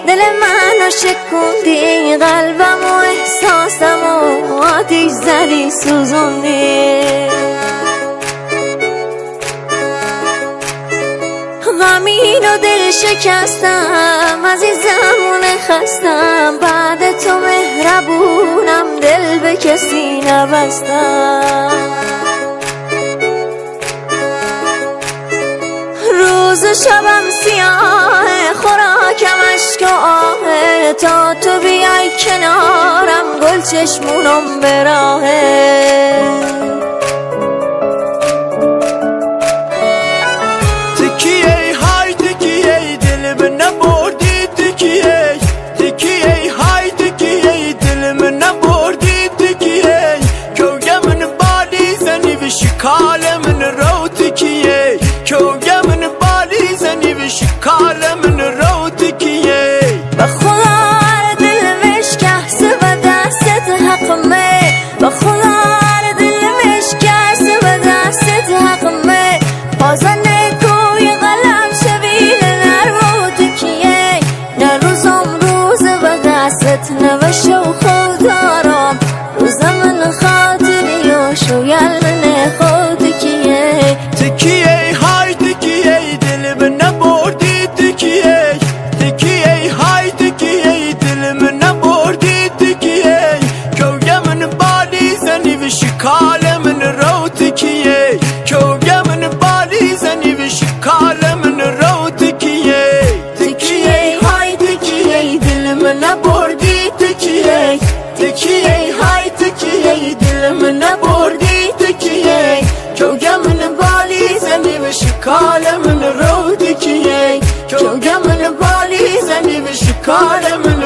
دل منو شکوندی، قلبم و احساسم و آتیش زدی سوزوندی. غمین و دل شکستم، عزیزمون خستم، بعد تو مهربونم، دل به کسی نبستم. روز و شبم سیاه، خوراکم عشق و آه، تا تو بیای کنارم گل چشمونم به راهه. تکیه های تکیه دل من نبردی، تکیه تکیه های تکیه دل من نبردی، تکیه کوگه من بالی زنی و شکال من رو، تکیه کوگه من بالی زنی و شکال من رو، تکیه به خدا دل مشکست و دستت حقمه، به خدا دل مشکست و دستت حقمه. بازن کوی قلم شبیل نرمو تکیه، نه روزم روز و دستت نوشه و خودارم، روز من خاطری و شویل من خود تکیه. تکیه های تکیه دل من نبردی، تکیه تکیه های تکیه دل من نبردی، تکیه کوگه من بالی زنی و شکال من رو، تکیه کوگه من بالی زنی و شکال من رو، تکیه تکیه های تکیه دل من نبردی، تکیه تکیه های تکیه دل من نبردی، تکیه کوگه من بالی زنی و شکال من رو، تکیه کوگه من بالی زنی و شکال من